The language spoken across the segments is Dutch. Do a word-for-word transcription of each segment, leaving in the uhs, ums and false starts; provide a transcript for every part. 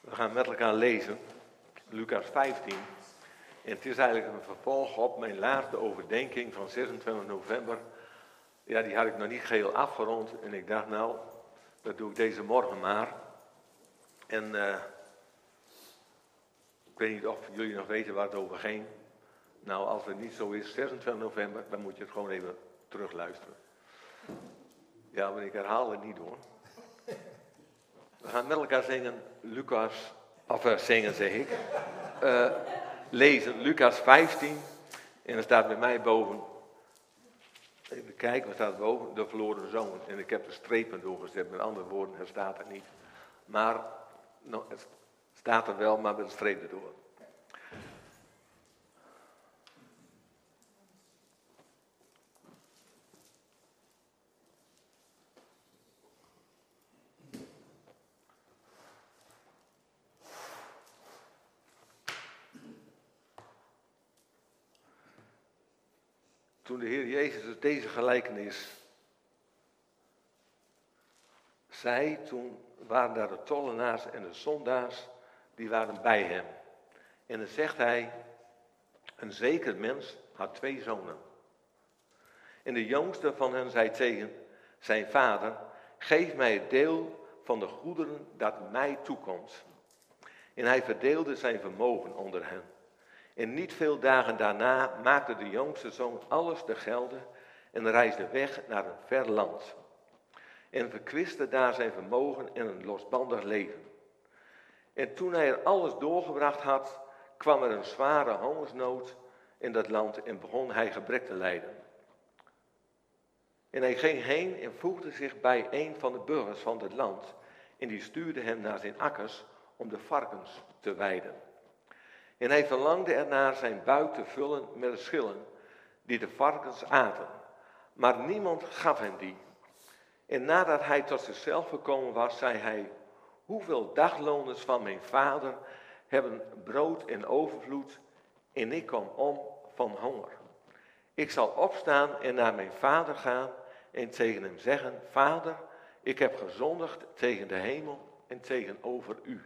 We gaan met elkaar lezen, Lucas vijftien. En het is eigenlijk een vervolg op mijn laatste overdenking van zesentwintig november. Ja, die had ik nog niet geheel afgerond. En ik dacht, nou, dat doe ik deze morgen maar. En uh, ik weet niet of jullie nog weten waar het over ging. Nou, als het niet zo is, zesentwintig november, dan moet je het gewoon even terugluisteren. Ja, maar ik herhaal het niet hoor. We gaan met elkaar zingen, Lucas, of uh, zingen zeg ik, uh, lezen Lucas vijftien. En er staat bij mij boven, even kijken, wat staat er boven? De verloren zoon. En ik heb de strepen doorgezet, met andere woorden, het staat er niet. Maar, nou, het staat er wel, maar met een streep erdoor. Toen de Heer Jezus deze gelijkenis zei, toen waren daar de tollenaars en de zondaars, die waren bij hem. En dan zegt hij, een zeker mens had twee zonen. En de jongste van hen zei tegen zijn vader, geef mij het deel van de goederen dat mij toekomt. En hij verdeelde zijn vermogen onder hen. En niet veel dagen daarna maakte de jongste zoon alles te gelde en reisde weg naar een ver land. En verkwiste daar zijn vermogen in een losbandig leven. En toen hij er alles doorgebracht had, kwam er een zware hongersnood in dat land en begon hij gebrek te lijden. En hij ging heen en voegde zich bij een van de burgers van het land en die stuurde hem naar zijn akkers om de varkens te weiden. En hij verlangde ernaar zijn buik te vullen met de schillen die de varkens aten. Maar niemand gaf hem die. En nadat hij tot zichzelf gekomen was, zei hij, hoeveel dagloners van mijn vader hebben brood in overvloed en ik kom om van honger. Ik zal opstaan en naar mijn vader gaan en tegen hem zeggen, vader, ik heb gezondigd tegen de hemel en tegenover u.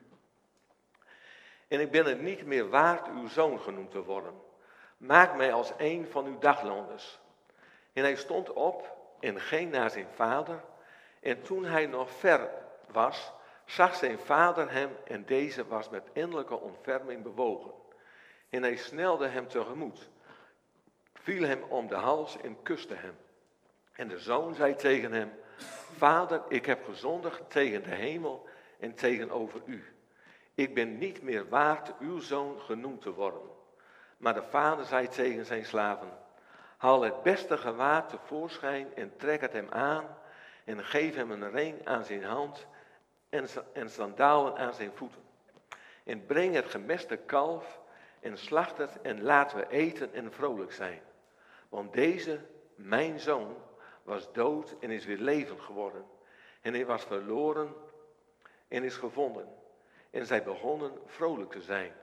En ik ben het niet meer waard uw zoon genoemd te worden. Maak mij als een van uw dagloners. En hij stond op en ging naar zijn vader. En toen hij nog ver was, zag zijn vader hem en deze was met innerlijke ontferming bewogen. En hij snelde hem tegemoet, viel hem om de hals en kuste hem. En de zoon zei tegen hem, vader, ik heb gezondigd tegen de hemel en tegenover u. Ik ben niet meer waard uw zoon genoemd te worden. Maar de vader zei tegen zijn slaven, haal het beste gewaad tevoorschijn en trek het hem aan en geef hem een ring aan zijn hand en, en sandalen aan zijn voeten. En breng het gemeste kalf en slacht het en laten we eten en vrolijk zijn. Want deze, mijn zoon, was dood en is weer levend geworden. En hij was verloren en is gevonden. En zij begonnen vrolijk te zijn.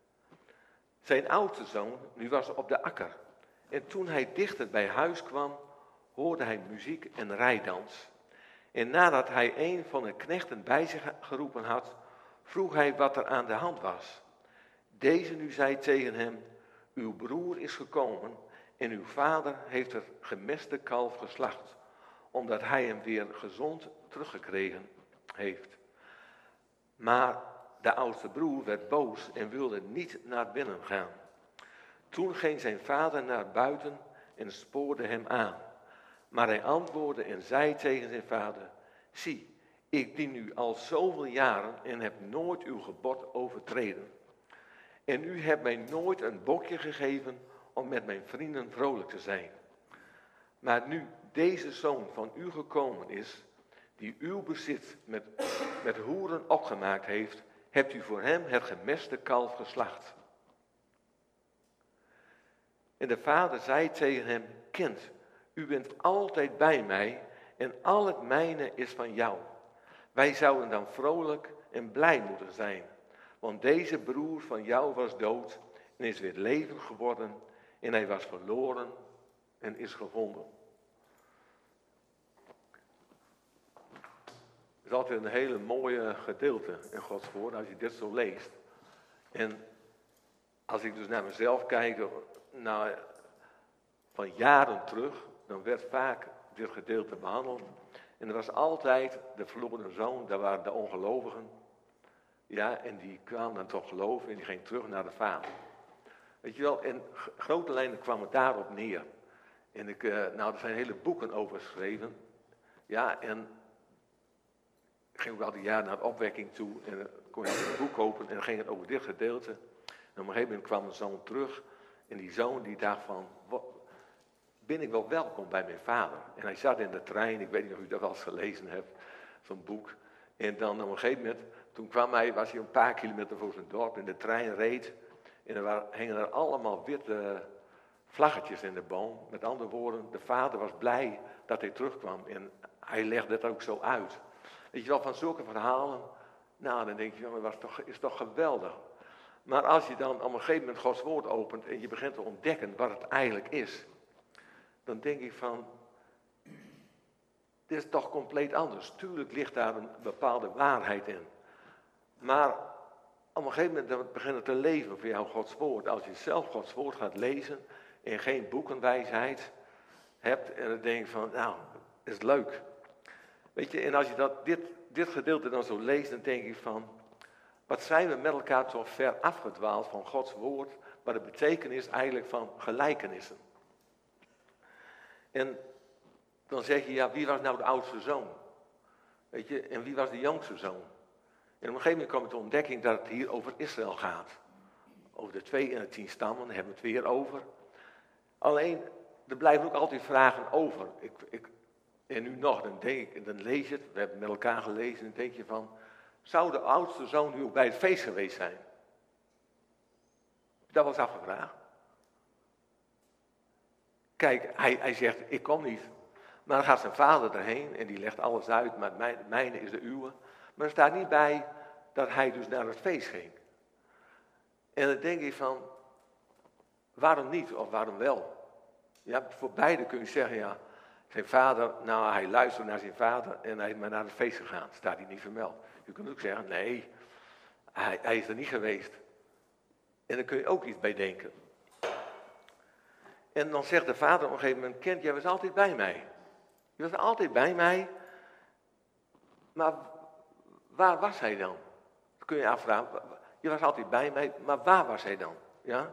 Zijn oudste zoon, nu was op de akker. En toen hij dichter bij huis kwam, hoorde hij muziek en rijdans. En nadat hij een van de knechten bij zich geroepen had, vroeg hij wat er aan de hand was. Deze nu zei tegen hem, uw broer is gekomen en uw vader heeft het gemeste kalf geslacht, omdat hij hem weer gezond teruggekregen heeft. Maar de oudste broer werd boos en wilde niet naar binnen gaan. Toen ging zijn vader naar buiten en spoorde hem aan. Maar hij antwoordde en zei tegen zijn vader, zie, ik dien u al zoveel jaren en heb nooit uw gebod overtreden. En u hebt mij nooit een bokje gegeven om met mijn vrienden vrolijk te zijn. Maar nu deze zoon van u gekomen is, die uw bezit met, met hoeren opgemaakt heeft, hebt u voor hem het gemeste kalf geslacht. En de vader zei tegen hem, kind, u bent altijd bij mij en al het mijne is van jou. Wij zouden dan vrolijk en blij moeten zijn, want deze broer van jou was dood en is weer levend geworden en hij was verloren en is gevonden. is altijd een hele mooie gedeelte in Gods woord als je dit zo leest. En als ik dus naar mezelf kijk, nou, van jaren terug, dan werd vaak dit gedeelte behandeld. En er was altijd de verloren zoon, daar waren de ongelovigen. Ja, en die kwamen dan toch geloven en die gingen terug naar de vader. Weet je wel, in grote lijnen kwam het daarop neer. En ik, uh, nou, er zijn hele boeken over geschreven. Ja, en ik ging ook al die jaar naar de opwekking toe. En dan kon je een boek kopen en dan ging het over dit gedeelte. En op een gegeven moment kwam de zoon terug. En die zoon die dacht van, wat, ben ik wel welkom bij mijn vader? En hij zat in de trein, ik weet niet of u dat wel eens gelezen hebt, zo'n boek. En dan op een gegeven moment, toen kwam hij, was hij een paar kilometer voor zijn dorp en de trein reed. En er waren, hingen er allemaal witte vlaggetjes in de boom. Met andere woorden, de vader was blij dat hij terugkwam. En hij legde het ook zo uit. Weet je wel, van zulke verhalen, nou dan denk je, dat was toch, is toch geweldig. Maar als je dan op een gegeven moment Gods woord opent en je begint te ontdekken wat het eigenlijk is. Dan denk ik van, dit is toch compleet anders. Tuurlijk ligt daar een bepaalde waarheid in. Maar op een gegeven moment dan begint het te leven voor jou Gods woord. Als je zelf Gods woord gaat lezen en geen boekenwijsheid hebt. En dan denk je van, nou, is leuk. Weet je, en als je dat, dit, dit gedeelte dan zo leest, dan denk ik van, wat zijn we met elkaar toch ver afgedwaald van Gods woord. Maar de betekenis eigenlijk van gelijkenissen. En dan zeg je, ja, wie was nou de oudste zoon? Weet je, en wie was de jongste zoon? En op een gegeven moment kwam ik de ontdekking dat het hier over Israël gaat. Over de twee en de tien stammen, daar hebben we het weer over. Alleen, er blijven ook altijd vragen over. Ik, ik, en nu nog, dan denk ik, dan lees je het, we hebben het met elkaar gelezen, en dan denk je van, zou de oudste zoon nu ook bij het feest geweest zijn? Dat was afgevraagd. Kijk, hij, hij zegt, ik kom niet. Maar dan gaat zijn vader erheen en die legt alles uit, maar mijn, mijne is de uwe. Maar er staat niet bij dat hij dus naar het feest ging. En dan denk ik van, waarom niet of waarom wel? Ja, voor beide kun je zeggen, ja, zijn vader, nou hij luisterde naar zijn vader en hij is maar naar het feest gegaan. Staat hij niet vermeld. Je kunt ook zeggen, nee, hij, hij is er niet geweest. En daar kun je ook iets bij denken. En dan zegt de vader op een gegeven moment, kind, jij was altijd bij mij. Je was altijd bij mij. Maar waar was hij dan? Dat kun je afvragen. Je was altijd bij mij, maar waar was hij dan? Ja?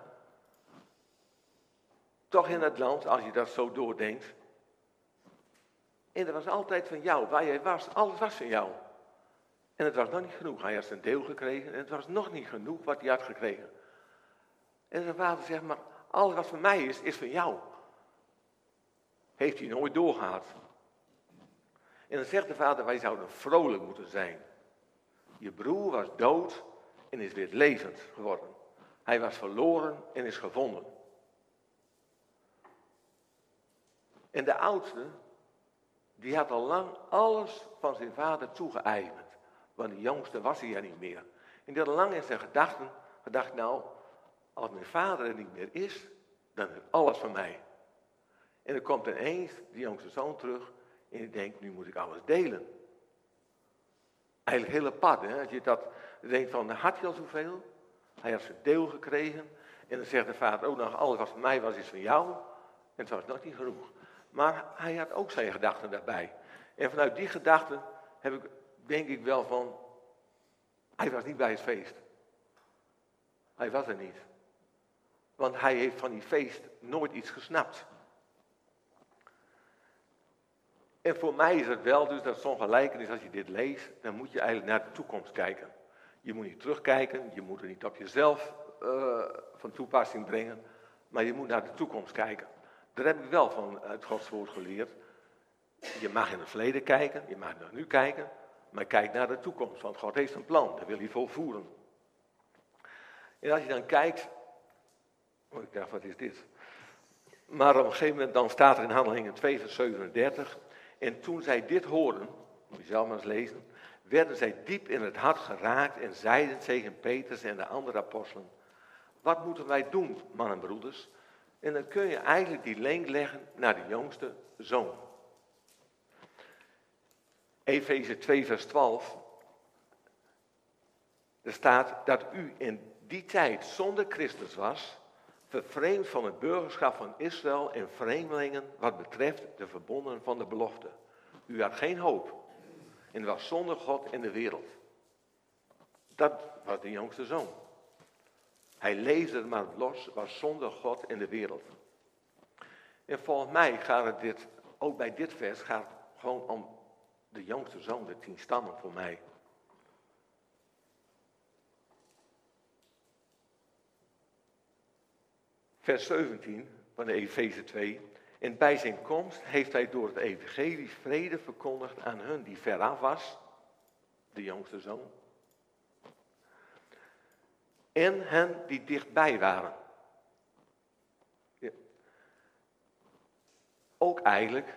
Toch in het land, als je dat zo doordenkt. En dat was altijd van jou, waar jij was, alles was van jou. En het was nog niet genoeg. Hij had zijn deel gekregen en het was nog niet genoeg wat hij had gekregen. En zijn vader zegt, maar alles wat van mij is, is van jou. Heeft hij nooit doorgehad. En dan zegt de vader, wij zouden vrolijk moeten zijn. Je broer was dood en is weer levend geworden. Hij was verloren en is gevonden. En de oudste, die had al lang alles van zijn vader toegeëigend. Want de jongste was hij er niet meer. En die had al lang in zijn gedachten gedacht, nou, als mijn vader er niet meer is, dan is alles van mij. En dan komt ineens die jongste zoon terug en die denkt, nu moet ik alles delen. Eigenlijk heel apart, hè? Als je dat denkt van, had hij al zoveel? Hij had zijn deel gekregen. En dan zegt de vader ook nog, alles wat van mij was, is van jou. En het was nog niet genoeg. Maar hij had ook zijn gedachten daarbij. En vanuit die gedachten heb ik, denk ik wel van, hij was niet bij het feest. Hij was er niet. Want hij heeft van die feest nooit iets gesnapt. En voor mij is het wel dus dat zo'n gelijkenis, als je dit leest, dan moet je eigenlijk naar de toekomst kijken. Je moet niet terugkijken, je moet er niet op jezelf uh, van toepassing brengen, maar je moet naar de toekomst kijken. Daar heb ik wel van het Gods woord geleerd. Je mag in het verleden kijken, je mag naar nu kijken, maar kijk naar de toekomst, want God heeft een plan, dat wil hij volvoeren. En als je dan kijkt, oh ik dacht wat is dit? Maar op een gegeven moment dan staat er in Handelingen twee vers zevenendertig, en toen zij dit hoorden, moet je zelf maar eens lezen, werden zij diep in het hart geraakt en zeiden tegen Petrus en de andere apostelen, wat moeten wij doen, mannen en broeders? En dan kun je eigenlijk die link leggen naar de jongste zoon. Efeze twee vers twaalf. Er staat dat u in die tijd zonder Christus was, vervreemd van het burgerschap van Israël en vreemdelingen wat betreft de verbonden van de belofte. U had geen hoop en was zonder God in de wereld. Dat was de jongste zoon. Hij leefde er maar los, was zonder God in de wereld. En volgens mij gaat het dit, ook bij dit vers, gaat het gewoon om de jongste zoon, de tien stammen voor mij. Vers zeventien van de Efeze twee. En bij zijn komst heeft hij door het evangelie vrede verkondigd aan hun die veraf was, de jongste zoon. En hen die dichtbij waren. Ja. Ook eigenlijk,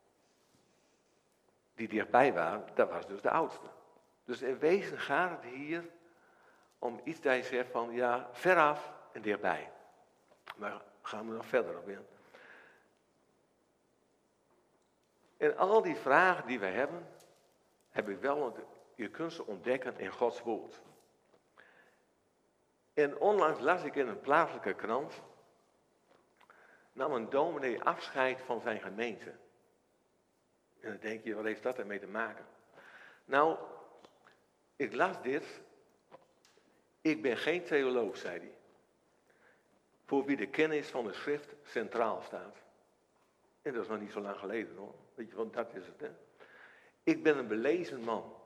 die dichtbij waren, dat was dus de oudste. Dus in wezen gaat het hier om iets dat je zegt van ja, veraf en dichtbij. Maar gaan we nog verder op in. En al die vragen die wij hebben, heb ik wel, je kunt ze ontdekken in Gods woord. En onlangs las ik in een plaatselijke krant, nam een dominee afscheid van zijn gemeente. En dan denk je, wat heeft dat ermee te maken? Nou, ik las dit. Ik ben geen theoloog, zei hij. Voor wie de kennis van de schrift centraal staat. En dat is nog niet zo lang geleden hoor. Weet je, want dat is het hè. Ik ben een belezen man.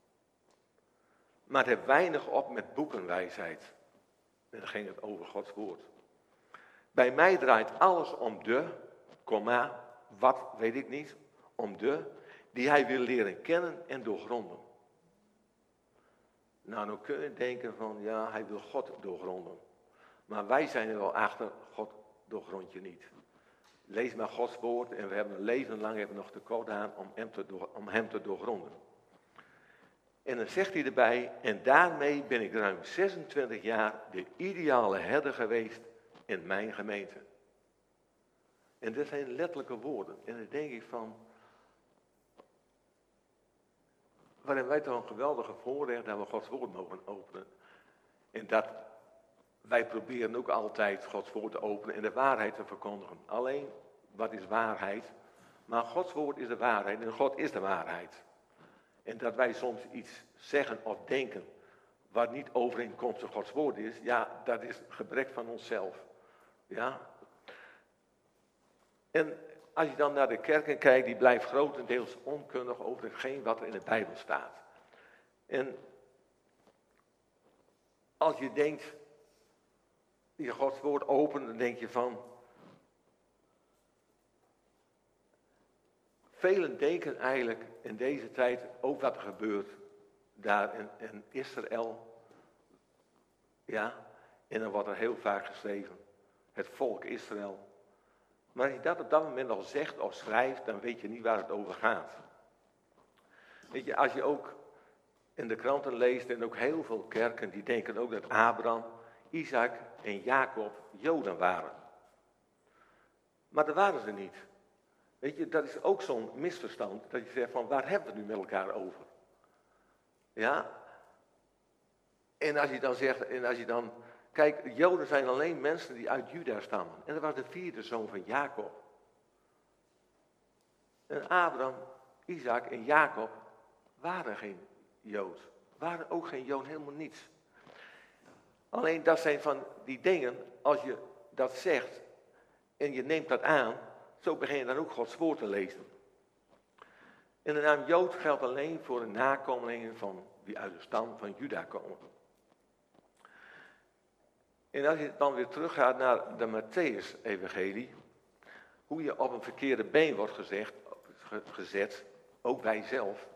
Maar heb weinig op met boekenwijsheid. En dan ging het over Gods woord. Bij mij draait alles om de, komma, wat weet ik niet, om de, die hij wil leren kennen en doorgronden. Nou, dan kun je denken van, ja, hij wil God doorgronden. Maar wij zijn er wel achter, God doorgrond je niet. Lees maar Gods woord en we hebben een leven lang hebben nog tekort aan om hem te, door, om hem te doorgronden. En dan zegt hij erbij, en daarmee ben ik ruim zesentwintig jaar de ideale herder geweest in mijn gemeente. En dat zijn letterlijke woorden. En dan denk ik van, waarin wij toch een geweldige voorrecht dat we Gods woord mogen openen. En dat wij proberen ook altijd Gods woord te openen en de waarheid te verkondigen. Alleen, wat is waarheid? Maar Gods woord is de waarheid en God is de waarheid. En dat wij soms iets zeggen of denken wat niet overeenkomstig Gods woord is, ja, dat is gebrek van onszelf. Ja. En als je dan naar de kerken kijkt, die blijft grotendeels onkundig over hetgeen wat er in de Bijbel staat. En als je denkt, je Gods woord opent, dan denk je van, velen denken eigenlijk in deze tijd ook wat er gebeurt daar in, in Israël. Ja, en dan wordt er heel vaak geschreven, het volk Israël. Maar als je dat op dat moment al zegt of schrijft, dan weet je niet waar het over gaat. Weet je, als je ook in de kranten leest en ook heel veel kerken, die denken ook dat Abraham, Isaac en Jacob Joden waren. Maar dat waren ze niet. Weet je, dat is ook zo'n misverstand, dat je zegt van waar hebben we het nu met elkaar over? Ja. En als je dan zegt, en als je dan, kijk, Joden zijn alleen mensen die uit Juda stammen. En dat was de vierde zoon van Jacob. En Abraham, Isaac en Jacob waren geen Jood. Waren ook geen Jood, helemaal niets. Alleen dat zijn van die dingen, als je dat zegt en je neemt dat aan, zo begin je dan ook Gods woord te lezen. En de naam Jood geldt alleen voor de nakomelingen van die uit de stam van Juda komen. En als je dan weer teruggaat naar de Mattheüs-evangelie, hoe je op een verkeerde been wordt gezegd, gezet, ook wij zelf.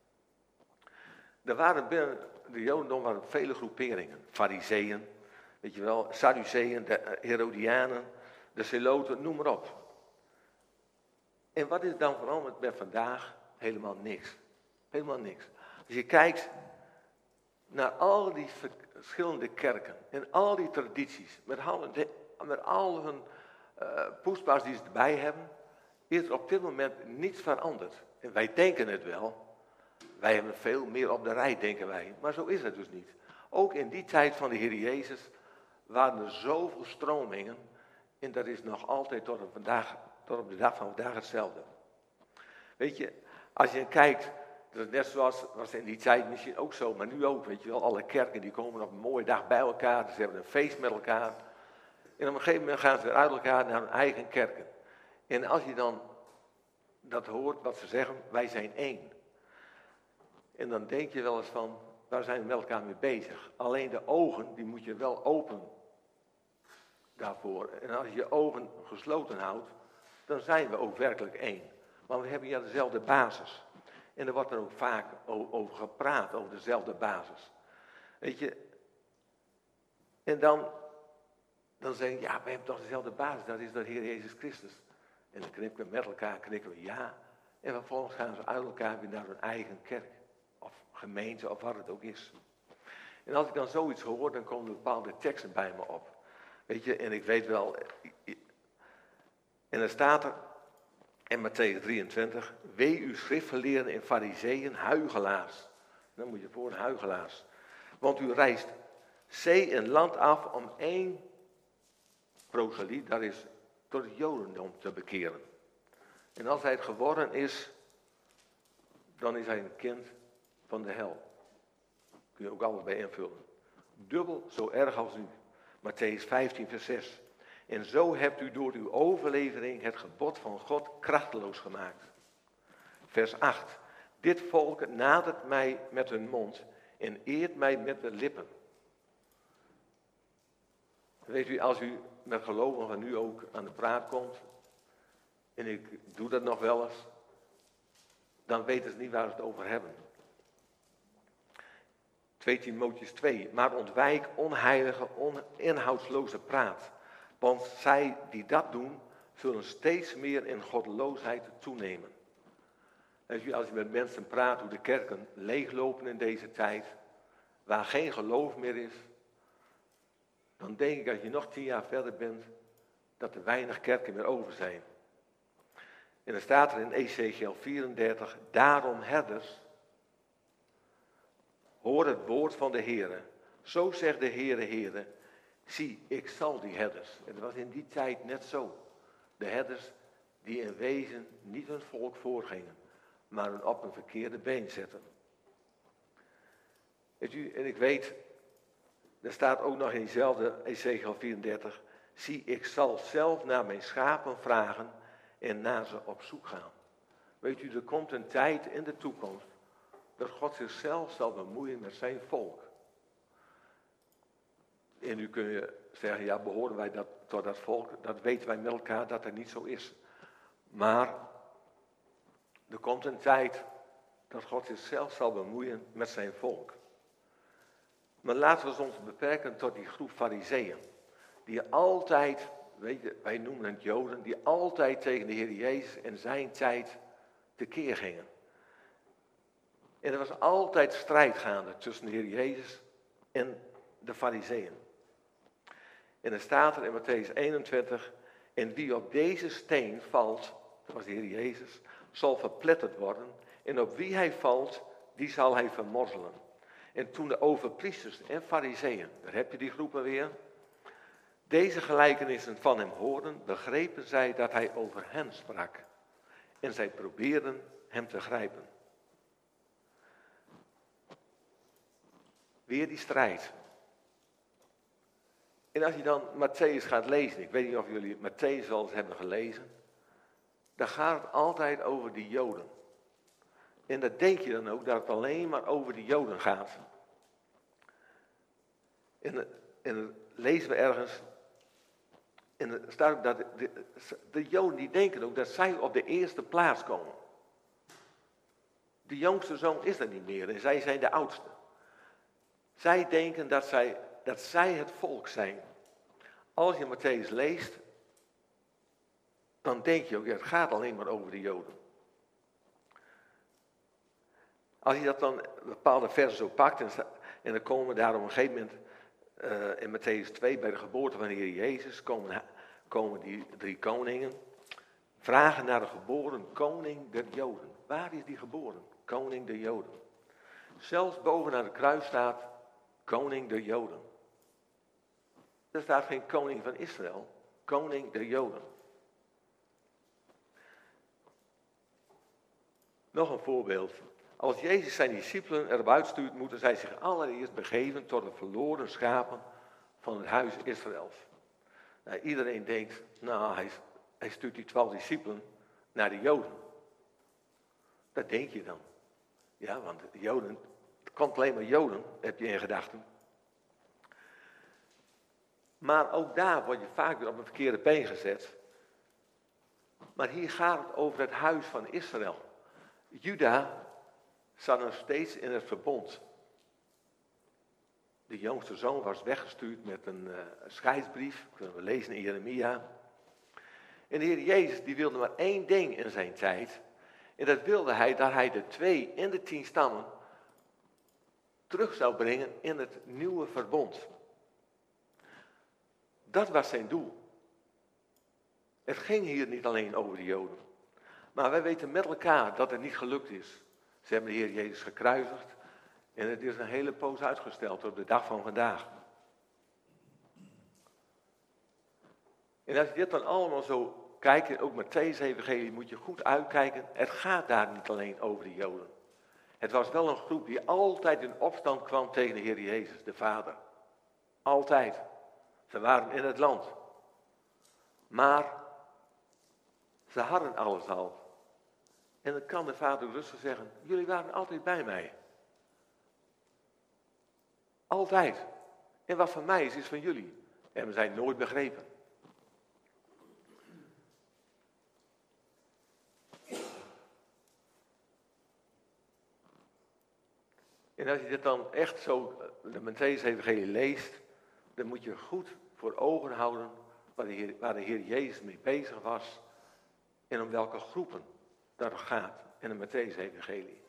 Er waren binnen de Jodendom waren vele groeperingen. Farizeeën, weet je wel, Sadduceeën, de Herodianen, de Zeloten, noem maar op. En wat is dan veranderd met vandaag? Helemaal niks. Helemaal niks. Als je kijkt naar al die verschillende kerken en al die tradities, met al, met al hun uh, poespas die ze erbij hebben, is er op dit moment niets veranderd. En wij denken het wel, wij hebben veel meer op de rij, denken wij. Maar zo is het dus niet. Ook in die tijd van de Heer Jezus waren er zoveel stromingen. En dat is nog altijd tot op, vandaag, tot op de dag van vandaag hetzelfde. Weet je, als je kijkt, dat is net zoals, was in die tijd misschien ook zo, maar nu ook, weet je wel. Alle kerken die komen op een mooie dag bij elkaar, ze hebben een feest met elkaar. En op een gegeven moment gaan ze weer uit elkaar naar hun eigen kerken. En als je dan dat hoort, wat ze zeggen, wij zijn één. En dan denk je wel eens van, waar zijn we met elkaar mee bezig? Alleen de ogen, die moet je wel open daarvoor. En als je je ogen gesloten houdt, dan zijn we ook werkelijk één. Maar we hebben ja dezelfde basis. En er wordt er ook vaak over gepraat, over dezelfde basis. Weet je, en dan, dan zeg je, ja, we hebben toch dezelfde basis, dat is de Heer Jezus Christus. En dan knikken we met elkaar, knikken we ja. En vervolgens gaan ze uit elkaar weer naar hun eigen kerk. Of gemeente, of wat het ook is. En als ik dan zoiets hoor, dan komen er bepaalde teksten bij me op. Weet je, en ik weet wel. En er staat er, in Mattheüs drieëntwintig, wee u schriftgeleerden en fariseeën, huigelaars. Dan moet je voor een huigelaars. Want u reist zee en land af om één proseliet, dat is tot het jodendom te bekeren. En als hij het geworden is, dan is hij een kind van de hel. Kun je ook alles bij invullen. Dubbel zo erg als u. Mattheüs vijftien vers zes. En zo hebt u door uw overlevering het gebod van God krachteloos gemaakt. Vers acht. Dit volk nadert mij met hun mond en eert mij met de lippen. Weet u, als u met gelovigen nu ook aan de praat komt, en ik doe dat nog wel eens, dan weten ze niet waar ze het over hebben. twee Timotheüs twee. Maar ontwijk onheilige, oninhoudsloze praat. Want zij die dat doen, zullen steeds meer in goddeloosheid toenemen. Als je met mensen praat hoe de kerken leeglopen in deze tijd, waar geen geloof meer is, dan denk ik als je nog tien jaar verder bent, dat er weinig kerken meer over zijn. En er staat er in Ezechiel vierendertig, daarom herders, hoor het woord van de Heere. Zo zegt de Heere, Heere, zie, ik zal die herders. En dat was in die tijd net zo. De herders die in wezen niet hun volk voorgingen, maar hun op een verkeerde been zetten. Weet u, en ik weet, er staat ook nog in diezelfde Ezechiel vierendertig, zie, ik zal zelf naar mijn schapen vragen en naar ze op zoek gaan. Weet u, er komt een tijd in de toekomst dat God zichzelf zal bemoeien met zijn volk. En nu kun je zeggen, ja, behoren wij dat, tot dat volk? Dat weten wij met elkaar dat dat niet zo is. Maar er komt een tijd dat God zichzelf zal bemoeien met zijn volk. Maar laten we ons beperken tot die groep fariseeën. Die altijd, weet je, wij noemen het Joden, die altijd tegen de Heer Jezus en zijn tijd tekeer gingen. En er was altijd strijd gaande tussen de Heer Jezus en de fariseeën. En er staat er in Mattheüs eenentwintig, en wie op deze steen valt, dat was de Heer Jezus, zal verpletterd worden. En op wie hij valt, die zal hij vermorzelen. En toen de overpriesters en fariseeën, daar heb je die groepen weer, deze gelijkenissen van hem hoorden, begrepen zij dat hij over hen sprak. En zij probeerden hem te grijpen. Weer die strijd. En als je dan Mattheüs gaat lezen, ik weet niet of jullie Mattheüs wel eens hebben gelezen, dan gaat het altijd over die Joden. En dat denk je dan ook, dat het alleen maar over die Joden gaat. En, en dan lezen we ergens, en er staat ook dat de, de, de Joden die denken ook dat zij op de eerste plaats komen. De jongste zoon is er niet meer en zij zijn de oudste. Zij denken dat zij, dat zij het volk zijn. Als je Mattheüs leest, dan denk je ook, ja, het gaat alleen maar over de Joden. Als je dat dan bepaalde versen zo pakt, en, en dan komen we daar op een gegeven moment uh, in Mattheüs twee, bij de geboorte van de Heer Jezus, komen, komen die drie koningen, vragen naar de geboren koning der Joden. Waar is die geboren? Koning der Joden. Zelfs bovenaan het kruis staat koning der Joden. Er staat geen koning van Israël, koning der Joden. Nog een voorbeeld. Als Jezus zijn discipelen erop uitstuurt, moeten zij zich allereerst begeven tot de verloren schapen van het huis Israëls. Nou, iedereen denkt, nou, hij, hij stuurt die twaalf discipelen naar de Joden. Dat denk je dan. Ja, want de Joden, het komt alleen maar Joden, heb je in gedachten. Maar ook daar word je vaak weer op een verkeerde been gezet. Maar hier gaat het over het huis van Israël. Juda zat nog steeds in het verbond. De jongste zoon was weggestuurd met een uh, scheidsbrief. Kunnen we lezen in Jeremia. En de Heer Jezus die wilde maar één ding in zijn tijd. En dat wilde hij dat hij de twee en de tien stammen terug zou brengen in het nieuwe verbond. Dat was zijn doel. Het ging hier niet alleen over de Joden. Maar wij weten met elkaar dat het niet gelukt is. Ze hebben de Heer Jezus gekruisigd. En het is een hele poos uitgesteld tot de dag van vandaag. En als je dit dan allemaal zo kijkt, en ook Mattheüs evangelie, moet je goed uitkijken. Het gaat daar niet alleen over de Joden. Het was wel een groep die altijd in opstand kwam tegen de Heer Jezus, de Vader. Altijd. Ze waren in het land. Maar ze hadden alles al. En dan kan de Vader rustig zeggen, jullie waren altijd bij mij. Altijd. En wat van mij is, is van jullie. En we zijn nooit begrepen. En als je dit dan echt zo, de Mattheüs evangelie leest, dan moet je goed voor ogen houden waar de Heer, waar de Heer Jezus mee bezig was en om welke groepen dat gaat in de Mattheüs evangelie.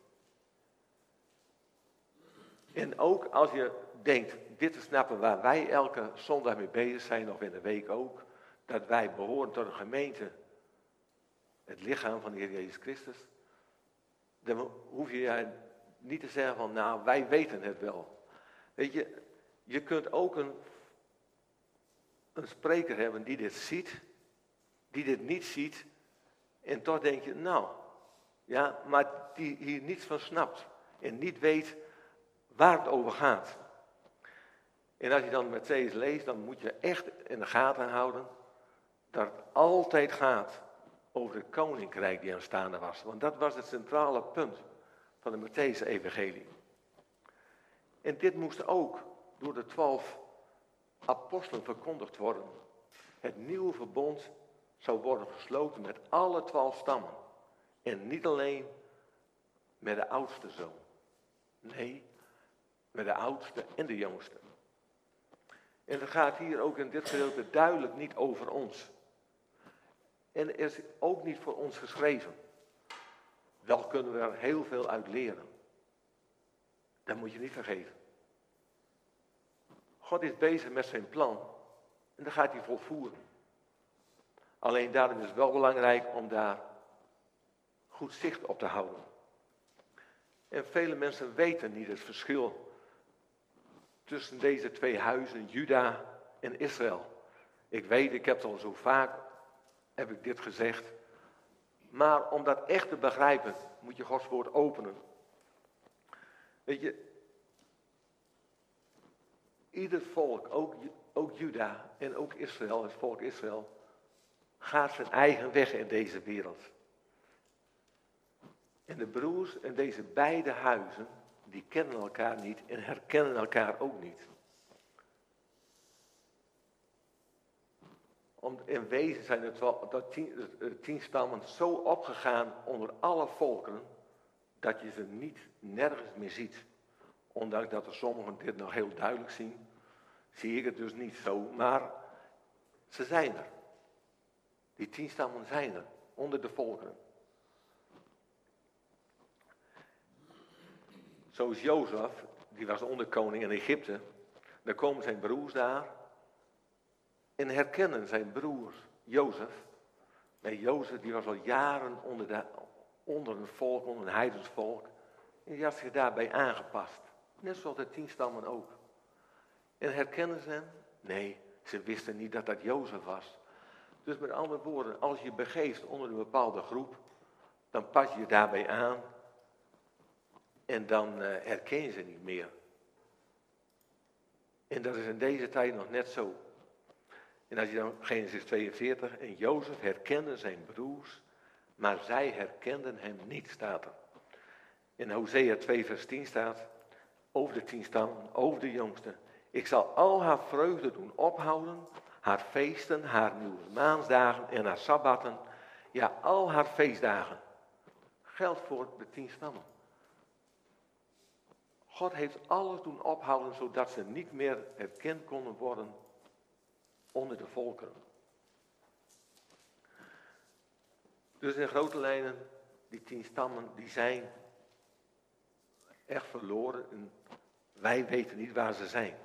En ook als je denkt, dit te snappen waar wij elke zondag mee bezig zijn, of in de week ook, dat wij behoren tot een gemeente, het lichaam van de Heer Jezus Christus, dan hoef je niet te zeggen van, nou, wij weten het wel. Weet je, je kunt ook een, een spreker hebben die dit ziet, die dit niet ziet, en toch denk je, nou, ja, maar die hier niets van snapt en niet weet waar het over gaat. En als je dan Mattheüs leest, dan moet je echt in de gaten houden dat het altijd gaat over het koninkrijk die aanstaande was. Want dat was het centrale punt van de Mattheüs evangelie. En dit moest ook door de twaalf apostelen verkondigd worden. Het nieuwe verbond zou worden gesloten met alle twaalf stammen. En niet alleen met de oudste zoon. Nee, met de oudste en de jongste. En het gaat hier ook in dit gedeelte duidelijk niet over ons. En er is ook niet voor ons geschreven. Wel kunnen we er heel veel uit leren. Dat moet je niet vergeten. God is bezig met zijn plan. En dat gaat hij volvoeren. Alleen daarom is het wel belangrijk om daar goed zicht op te houden. En vele mensen weten niet het verschil tussen deze twee huizen, Juda en Israël. Ik weet, ik heb het al zo vaak, heb ik dit gezegd. Maar om dat echt te begrijpen, moet je Gods woord openen. Weet je, ieder volk, ook, ook Juda en ook Israël, het volk Israël, gaat zijn eigen weg in deze wereld. En de broers in deze beide huizen, die kennen elkaar niet en herkennen elkaar ook niet. Om, in wezen zijn het wel, dat tien, tien stammen zo opgegaan onder alle volken, dat je ze niet nergens meer ziet. Ondanks dat er sommigen dit nog heel duidelijk zien, zie ik het dus niet zo, maar ze zijn er. Die tien stammen zijn er, onder de volkeren. Zoals Jozef, die was onderkoning in Egypte, dan komen zijn broers daar en herkennen zijn broer Jozef. Nee, Jozef die was al jaren onder, de, onder een volk, onder een heidensvolk, En die had zich daarbij aangepast. Net zoals de tien stammen ook. En herkennen ze hem? Nee, ze wisten niet dat dat Jozef was. Dus met andere woorden, als je begeeft onder een bepaalde groep, dan pas je je daarbij aan en dan uh, herken je ze niet meer. En dat is in deze tijd nog net zo. En als je dan Genesis tweeënveertig, en Jozef herkende zijn broers, maar zij herkenden hem niet, staat er. In Hosea twee vers tien staat, over de tien stammen, over de jongste. Ik zal al haar vreugde doen ophouden, haar feesten, haar nieuwe maansdagen en haar sabbatten. Ja, al haar feestdagen. Geldt voor de tien stammen. God heeft alles doen ophouden, zodat ze niet meer herkend konden worden onder de volkeren. Dus in grote lijnen, die tien stammen, die zijn echt verloren. En wij weten niet waar ze zijn.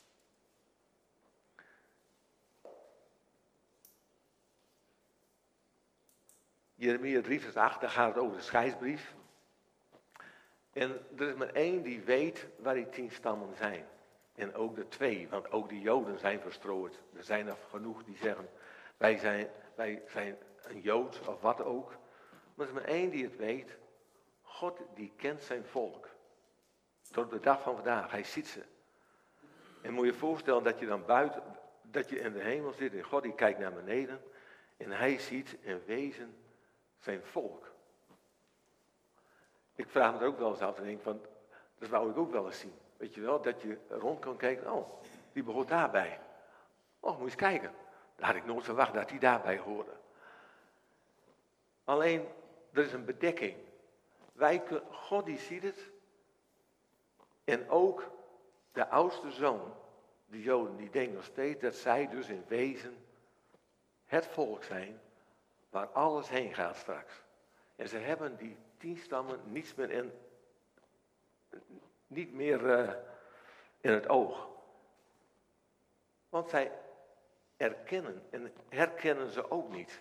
Jeremia drie vers acht, daar gaat het over de scheidsbrief. En er is maar één die weet waar die tien stammen zijn. En ook de twee, want ook de Joden zijn verstrooid. Er zijn er genoeg die zeggen, wij zijn, wij zijn een Jood of wat ook. Maar er is maar één die het weet. God die kent zijn volk. Tot op de dag van vandaag, hij ziet ze. En moet je je voorstellen dat je dan buiten, dat je in de hemel zit en God die kijkt naar beneden. En hij ziet in wezen zijn volk. Ik vraag me er ook wel eens af en denk van, dat wou ik ook wel eens zien. Weet je wel, dat je rond kan kijken, oh, die behoort daarbij. Oh, moet je eens kijken. Daar had ik nooit verwacht dat die daarbij hoorde. Alleen, er is een bedekking. Wij, God die ziet het. En ook de oudste zoon, de Joden, die denken nog steeds dat zij dus in wezen het volk zijn waar alles heen gaat straks. En ze hebben die tien stammen niets meer in, niet meer uh, in het oog. Want zij erkennen en herkennen ze ook niet.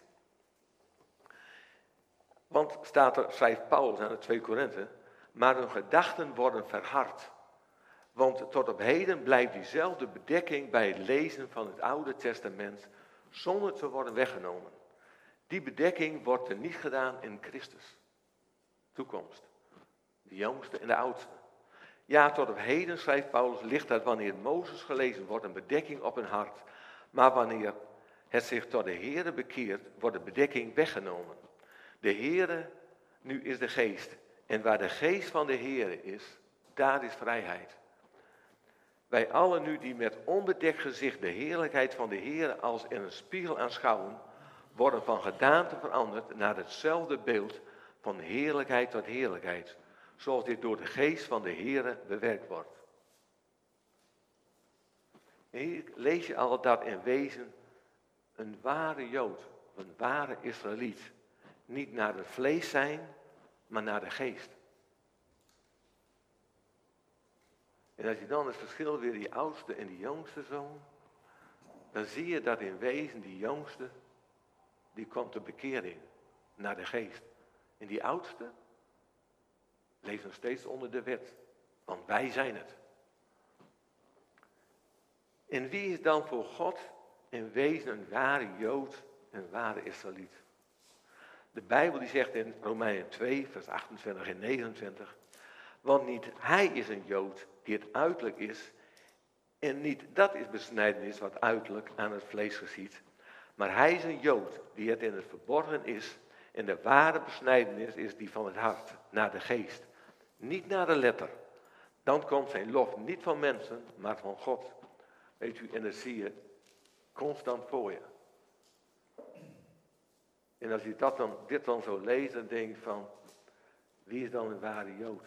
Want staat er, schrijft Paulus aan de twee Korinthe, maar hun gedachten worden verhard. Want tot op heden blijft diezelfde bedekking bij het lezen van het Oude Testament zonder te worden weggenomen. Die bedekking wordt er niet gedaan in Christus. Toekomst. De jongste en de oudste. Ja, tot op heden, schrijft Paulus, ligt dat wanneer Mozes gelezen wordt een bedekking op hun hart. Maar wanneer het zich tot de Heere bekeert, wordt de bedekking weggenomen. De Heere, nu is de geest. En waar de geest van de Heere is, daar is vrijheid. Wij allen nu die met onbedekt gezicht de heerlijkheid van de Heere als in een spiegel aanschouwen, worden van gedaante veranderd naar hetzelfde beeld van heerlijkheid tot heerlijkheid, zoals dit door de geest van de Heere bewerkt wordt. En hier lees je al dat in wezen een ware Jood, een ware Israëliet, niet naar het vlees zijn, maar naar de geest. En als je dan het verschil weer die oudste en die jongste zoon, dan zie je dat in wezen die jongste, die komt de bekering naar de geest. En die oudste leeft nog steeds onder de wet, want wij zijn het. En wie is dan voor God in wezen een ware Jood, een ware Israëliet? De Bijbel die zegt in Romeinen twee, vers achtentwintig en negenentwintig, want niet hij is een Jood die het uiterlijk is, en niet dat is besnijdenis wat uiterlijk aan het vlees geschiet, maar hij is een Jood die het in het verborgen is, en de ware besnijdenis is die van het hart, naar de geest, niet naar de letter. Dan komt zijn lof niet van mensen, maar van God. Weet u, en dat zie je constant voor je. En als je dat dan, dit dan zo leest, dan denk je van, wie is dan een ware Jood?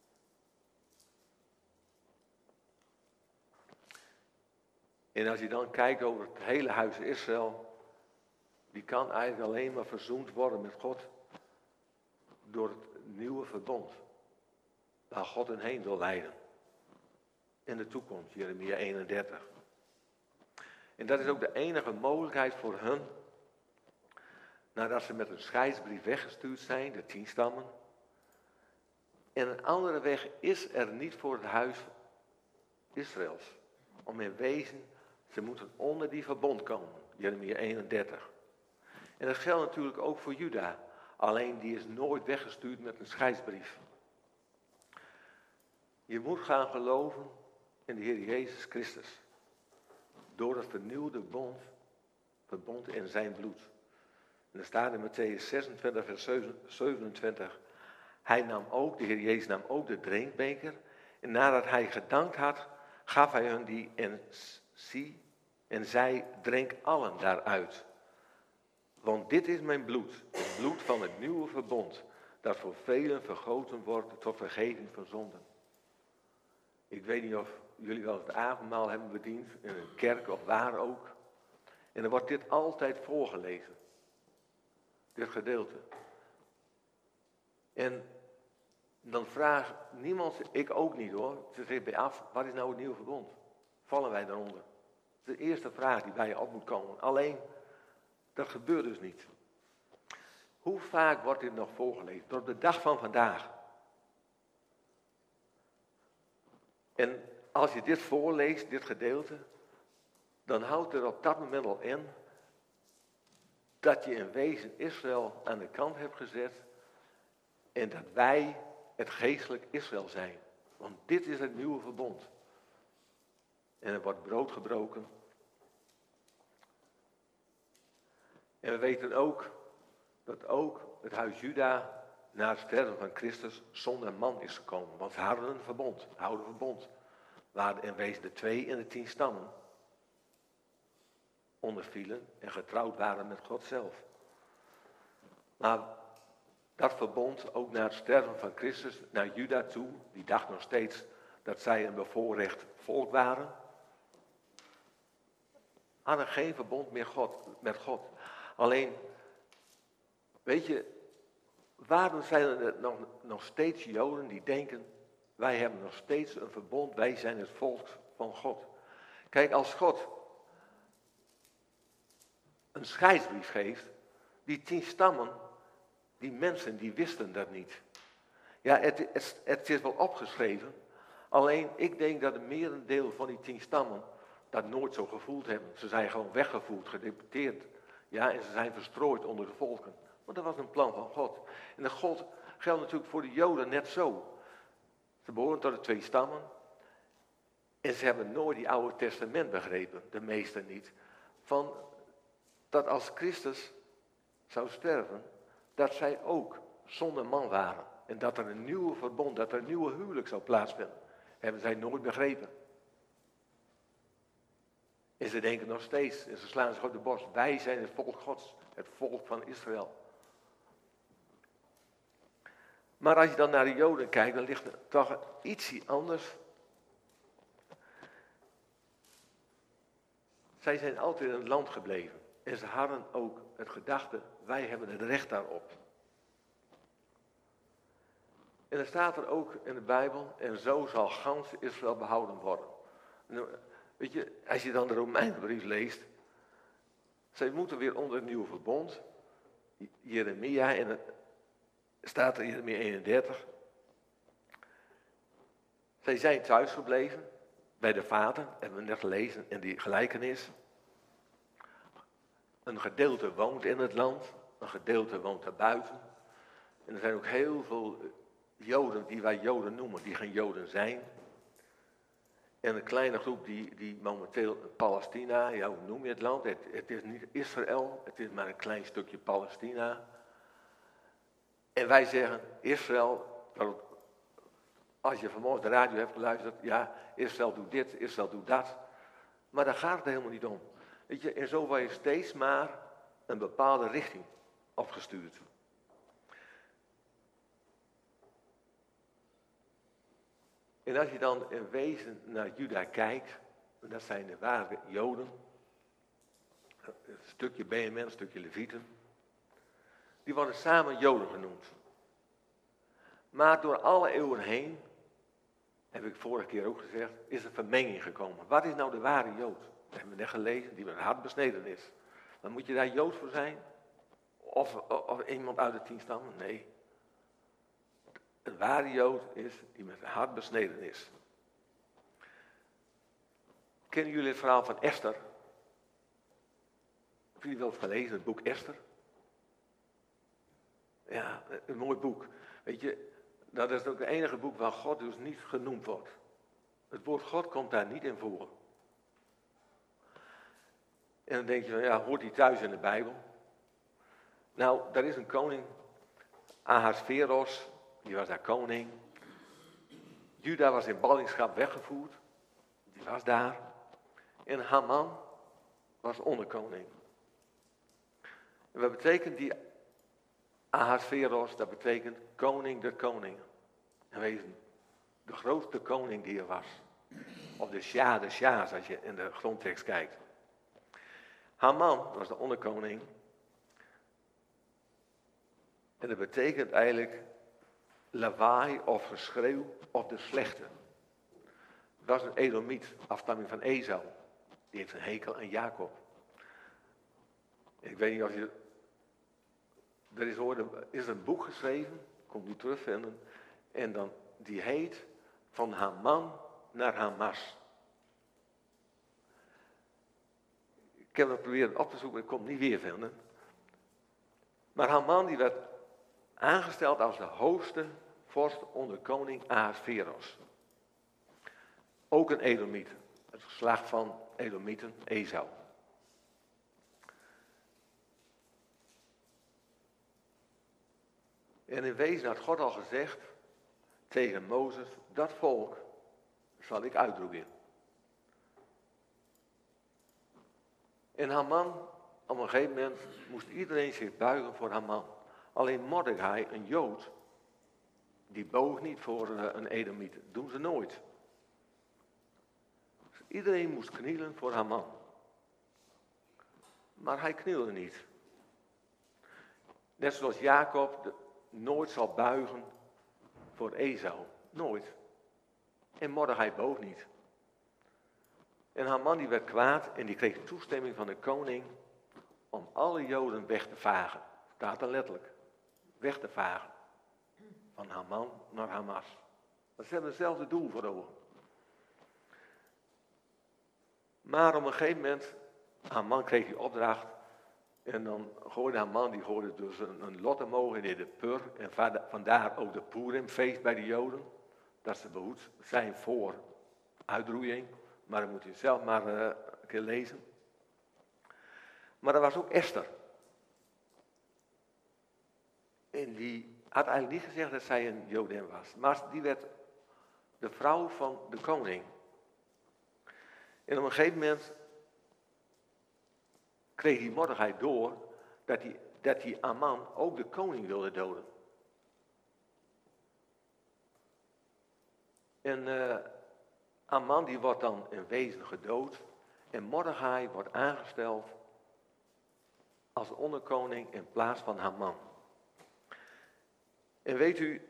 En als je dan kijkt over het hele huis Israël, die kan eigenlijk alleen maar verzoend worden met God door het nieuwe verbond, waar God hen heen wil leiden. In de toekomst, Jeremia eenendertig. En dat is ook de enige mogelijkheid voor hen, nadat ze met een scheidsbrief weggestuurd zijn, de tien stammen, En een andere weg is er niet voor het huis Israëls. Om in wezen, ze moeten onder die verbond komen. Jeremia eenendertig. En dat geldt natuurlijk ook voor Juda. Alleen die is nooit weggestuurd met een scheidsbrief. Je moet gaan geloven in de Heer Jezus Christus. Door het vernieuwde bond, verbond in zijn bloed. En er staat in Matthäus zesentwintig vers zevenentwintig. Hij nam ook, de Heer Jezus nam ook de drinkbeker. En nadat hij gedankt had, gaf hij hun die en zie. En zij, drink allen daaruit. Want dit is mijn bloed, het bloed van het nieuwe verbond. Dat voor velen vergoten wordt tot vergeving van zonden. Ik weet niet of jullie wel het avondmaal hebben bediend, in een kerk of waar ook. En dan wordt dit altijd voorgelezen. Dit gedeelte. En dan vraagt niemand, ik ook niet hoor, ze zegt bij af, wat is nou het nieuwe verbond? Vallen wij daaronder? Dat is de eerste vraag die bij je op moet komen. Alleen, dat gebeurt dus niet. Hoe vaak wordt dit nog voorgelezen? Tot de dag van vandaag. En als je dit voorleest, dit gedeelte, dan houdt er op dat moment al in dat je in wezen Israël aan de kant hebt gezet en dat wij het geestelijk Israël zijn. Want dit is het nieuwe verbond. En er wordt brood gebroken. En we weten ook dat ook het huis Juda na het sterven van Christus zonder man is gekomen. Want ze hadden een verbond, een oude verbond. Waar in wezen de twee en de tien stammen ondervielen en getrouwd waren met God zelf. Maar dat verbond ook na het sterven van Christus naar Juda toe, die dacht nog steeds dat zij een bevoorrecht volk waren, hadden geen verbond meer God, met God. Alleen, weet je, waarom zijn er nog, nog steeds Joden die denken, wij hebben nog steeds een verbond, wij zijn het volk van God. Kijk, als God een scheidsbrief geeft, die tien stammen, die mensen, die wisten dat niet. Ja, het, het, het is wel opgeschreven, alleen ik denk dat het merendeel van die tien stammen dat nooit zo gevoeld hebben. Ze zijn gewoon weggevoerd, gedeporteerd. Ja, en ze zijn verstrooid onder de volken. Maar dat was een plan van God. En de God geldt natuurlijk voor de Joden net zo. Ze behoren tot de twee stammen. En ze hebben nooit die Oude Testament begrepen, de meesten niet. Van dat als Christus zou sterven, dat zij ook zonder man waren. En dat er een nieuwe verbond, dat er een nieuwe huwelijk zou plaatsvinden. Hebben zij nooit begrepen. En ze denken nog steeds, en ze slaan zich op de borst, wij zijn het volk Gods, het volk van Israël. Maar als je dan naar de Joden kijkt, dan ligt er toch ietsie anders. Zij zijn altijd in het land gebleven. En ze hadden ook het gedachte, wij hebben het recht daarop. En er staat er ook in de Bijbel, en zo zal gans Israël behouden worden. En, weet je, als je dan de Romeinenbrief leest, zij moeten weer onder het nieuwe verbond. Jeremia, en het staat er in Jeremia eenendertig. Zij zijn thuis gebleven, bij de vader, hebben we net gelezen in die gelijkenis. Een gedeelte woont in het land, een gedeelte woont daarbuiten. En er zijn ook heel veel Joden die wij Joden noemen, die geen Joden zijn. En een kleine groep die, die momenteel Palestina, ja, hoe noem je het land? Het, het is niet Israël, het is maar een klein stukje Palestina. En wij zeggen, Israël, als je vanmorgen de radio hebt geluisterd, ja, Israël doet dit, Israël doet dat. Maar daar gaat het helemaal niet om. Weet je, en zo word je steeds maar een bepaalde richting opgestuurd. En als je dan in wezen naar Juda kijkt, en dat zijn de ware Joden, een stukje Benjamin, een stukje Levieten, die worden samen Joden genoemd. Maar door alle eeuwen heen, heb ik vorige keer ook gezegd, is er vermenging gekomen. Wat is nou de ware Jood? Dat hebben we net gelezen, die met hart besneden is. Dan moet je daar Jood voor zijn? Of, of, of iemand uit de tien stammen? Nee. Een ware Jood is die met zijn hart besneden is. Kennen jullie het verhaal van Esther? Hebben jullie wel eens gelezen, het boek Esther? Ja, een mooi boek. Weet je, dat is ook het enige boek waar God dus niet genoemd wordt. Het woord God komt daar niet in voor. En dan denk je van, ja, hoort hij thuis in de Bijbel? Nou, daar is een koning, Ahasveros, die was daar koning. Juda was in ballingschap weggevoerd, die was daar. En Haman was onderkoning. En wat betekent die Ahasveros? Dat betekent koning der koningen. En wezen, de grootste koning die er was. Of de Sja de Sja's, als je in de grondtekst kijkt. Haman was de onderkoning. En dat betekent eigenlijk lawaai of geschreeuw of de slechte. Het was een Edomiet, afstamming van Esau. Die heeft een hekel aan Jacob. Ik weet niet of je... Er is, er is een boek geschreven, komt nu terugvinden. En dan, die heet Van Haman naar Hamas. Ik heb dat proberen op te zoeken, maar ik kon het niet weer vinden. Maar Haman die werd aangesteld als de hoogste vorst onder koning Ahasveros. Ook een Edomiet. Het geslacht van Edomieten, Esau. En in wezen had God al gezegd tegen Mozes, dat volk zal ik uitroeien. En Haman, op een gegeven moment moest iedereen zich buigen voor Haman. Alleen Mordechai, een Jood, die boog niet voor een Edomiet. Dat doen ze nooit. Dus iedereen moest knielen voor Haman. Maar hij knielde niet. Net zoals Jacob de, nooit zal buigen voor Esau. Nooit. En Mordechai boog niet. En Haman die werd kwaad en die kreeg toestemming van de koning om alle Joden weg te vagen. Staat er letterlijk. Weg te vagen. Van Haman naar Hamas. Dat ze hebben hetzelfde doel voor ogen. Maar op een gegeven moment, Haman kreeg die opdracht. En dan gooide Haman, die gooide dus een, een lot omhoog in de pur. En vandaar ook de Purimfeest bij de Joden. Dat ze behoed zijn voor uitroeiing. Maar dat moet je zelf maar uh, een keer lezen. Maar er was ook Esther. En die had eigenlijk niet gezegd dat zij een Jodin was. Maar die werd de vrouw van de koning. En op een gegeven moment kreeg die Mordechai door dat die, dat die Aman ook de koning wilde doden. En uh, Aman die wordt dan in wezen gedood. En Mordechai wordt aangesteld als onderkoning in plaats van Haman. En weet u,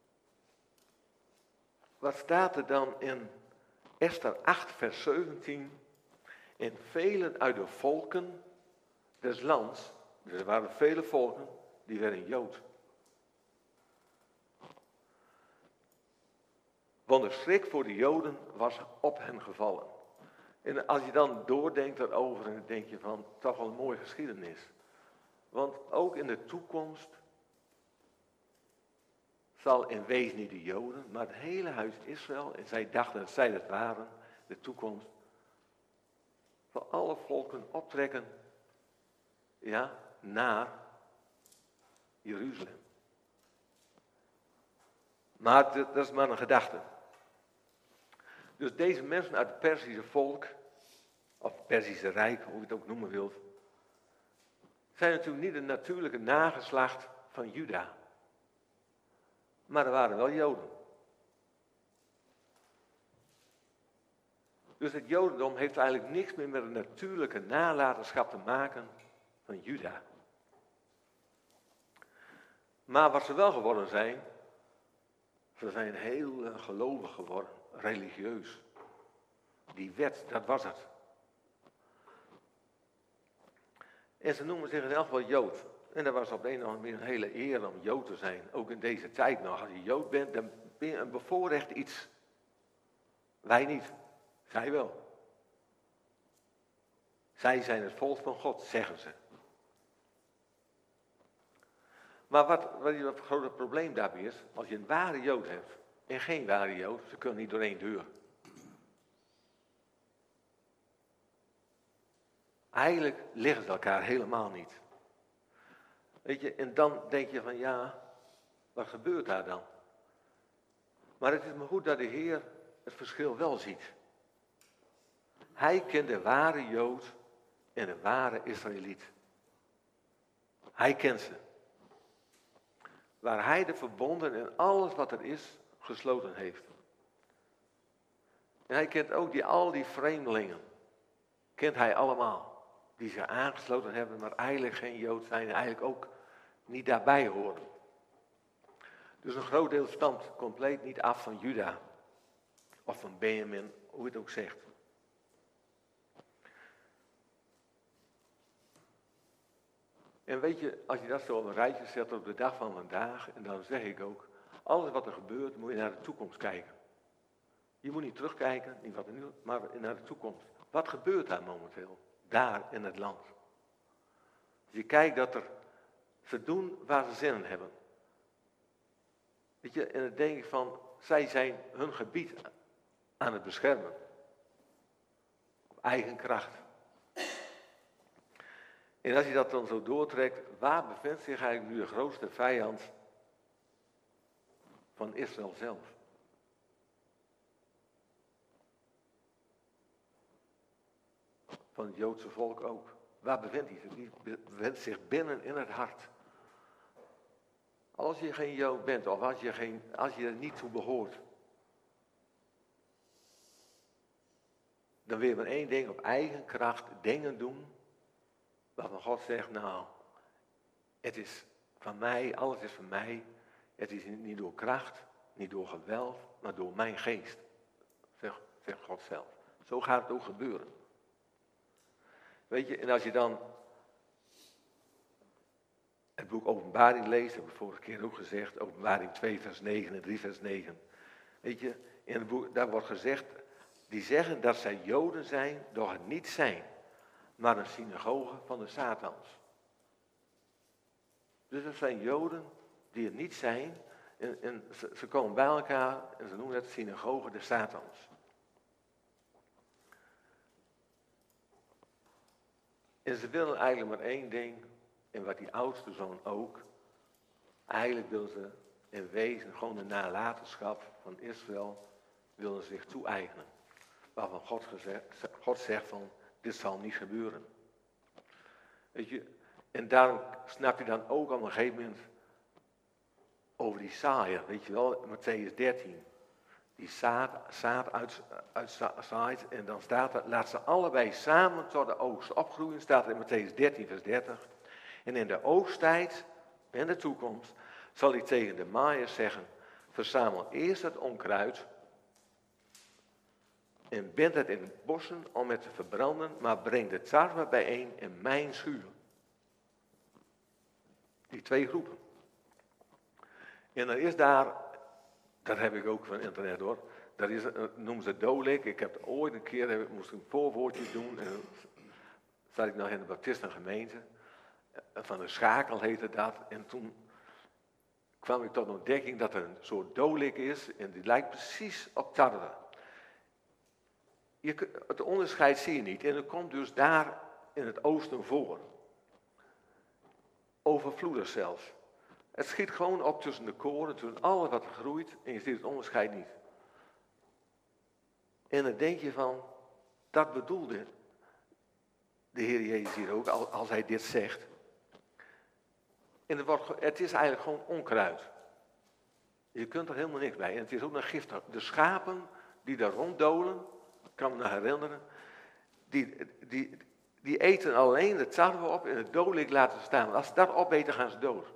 wat staat er dan in Esther acht vers zeventien? En velen uit de volken des lands, dus er waren vele volken, die werden Jood. Want de schrik voor de Joden was op hen gevallen. En als je dan doordenkt erover, dan denk je van, toch wel een mooie geschiedenis. Want ook in de toekomst zal in wezen niet de Joden, maar het hele huis Israël, en zij dachten dat zij dat waren, de toekomst, van alle volken optrekken, ja, naar Jeruzalem. Maar dat is maar een gedachte. Dus deze mensen uit het Perzische volk, of het Perzische Rijk, hoe je het ook noemen wilt, zijn natuurlijk niet een natuurlijke nageslacht van Juda. Maar er waren wel Joden. Dus het Jodendom heeft eigenlijk niks meer met een natuurlijke nalatenschap te maken van Juda. Maar wat ze wel geworden zijn, ze zijn heel uh, gelovig geworden, religieus. Die wet, dat was het. En ze noemen zich in elk geval Jood. En dat was op de een of andere manier een hele eer om Jood te zijn. Ook in deze tijd nog. Als je Jood bent, dan ben je een bevoorrecht iets. Wij niet. Zij wel. Zij zijn het volk van God, zeggen ze. Maar wat, wat het grote probleem daarbij is, als je een ware Jood hebt en geen ware Jood, ze kunnen niet door één deur. Eigenlijk liggen ze elkaar helemaal niet. Weet je, en dan denk je van ja, wat gebeurt daar dan? Maar het is maar goed dat de Heer het verschil wel ziet. Hij kent de ware Jood en de ware Israëliet. Hij kent ze. Waar hij de verbonden en alles wat er is gesloten heeft. En hij kent ook die, al die vreemdelingen. Kent hij allemaal. Die zich aangesloten hebben, maar eigenlijk geen Jood zijn en eigenlijk ook niet daarbij horen. Dus een groot deel stamt compleet niet af van Juda. Of van Benjamin, hoe je het ook zegt. En weet je, als je dat zo op een rijtje zet op de dag van vandaag, en dan zeg ik ook, alles wat er gebeurt, moet je naar de toekomst kijken. Je moet niet terugkijken, niet wat er nu, maar naar de toekomst. Wat gebeurt daar momenteel? Daar in het land. Als je kijkt dat er ze doen waar ze zin in hebben. Weet je, en dan denk ik van, zij zijn hun gebied aan het beschermen. Op eigen kracht. En als je dat dan zo doortrekt, waar bevindt zich eigenlijk nu de grootste vijand van Israël zelf? Van het Joodse volk ook. Waar bevindt hij zich? Die bevindt zich binnen in het hart. Als je geen Jood bent, of als je, geen, als je er niet toe behoort, dan wil je maar één ding, op eigen kracht dingen doen, waarvan God zegt, nou, het is van mij, alles is van mij, het is niet door kracht, niet door geweld, maar door mijn geest, zegt, zegt God zelf. Zo gaat het ook gebeuren. Weet je, en als je dan het boek Openbaring leest, heb ik vorige keer ook gezegd, Openbaring twee vers negen en drie vers negen. Weet je, in het boek, daar wordt gezegd, die zeggen dat zij Joden zijn, doch het niet zijn, maar een synagoge van de Satans. Dus dat zijn Joden die het niet zijn, en, en ze, ze komen bij elkaar en ze noemen het synagoge de Satans. En ze willen eigenlijk maar één ding, en wat die oudste zoon ook, eigenlijk willen ze in wezen gewoon de nalatenschap van Israël, willen zich toe-eigenen. Waarvan God, gezegd, God zegt van, dit zal niet gebeuren. Weet je, en daarom snap je dan ook op een gegeven moment over die saaier, weet je wel, Mattheüs dertien. Die zaad, zaad uit, uitzaait en dan staat er, laat ze allebei samen tot de oogst opgroeien, staat er in Mattheüs dertien vers dertig. En in de oogsttijd, in de toekomst, zal hij tegen de maaiers zeggen, verzamel eerst het onkruid en bind het in bossen om het te verbranden, maar breng de tarwe bijeen in mijn schuur. Die twee groepen. En dan is daar, dat heb ik ook van internet hoor, dat is, noemen ze dolik. Ik heb ooit een keer, heb, moest een voorwoordje doen, en dan zat ik nog in de baptistengemeente, van de Schakel heette dat, en toen kwam ik tot de ontdekking dat er een soort dolik is, en die lijkt precies op tarwe. Je, het onderscheid zie je niet, en het komt dus daar in het oosten voor. Overvloedig zelfs. Het schiet gewoon op tussen de koren, tussen alles wat er groeit, en je ziet het onderscheid niet. En dan denk je van, dat bedoelde de Heer Jezus hier ook, als hij dit zegt. En het, wordt, het is eigenlijk gewoon onkruid. Je kunt er helemaal niks bij. En het is ook nog giftig. De schapen die daar ronddolen, ik kan me nog herinneren, die, die, die eten alleen de tarwe op en het dolik laten staan. Als ze dat opeten, gaan ze dood.